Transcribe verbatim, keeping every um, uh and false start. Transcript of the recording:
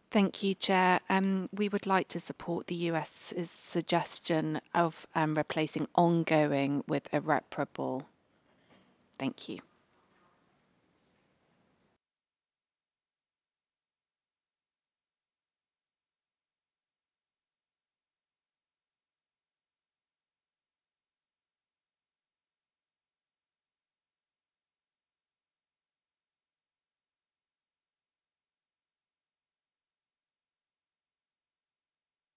Thank you, Chair. Um, we would like to support the US's suggestion of um, replacing ongoing with irreparable. Thank you.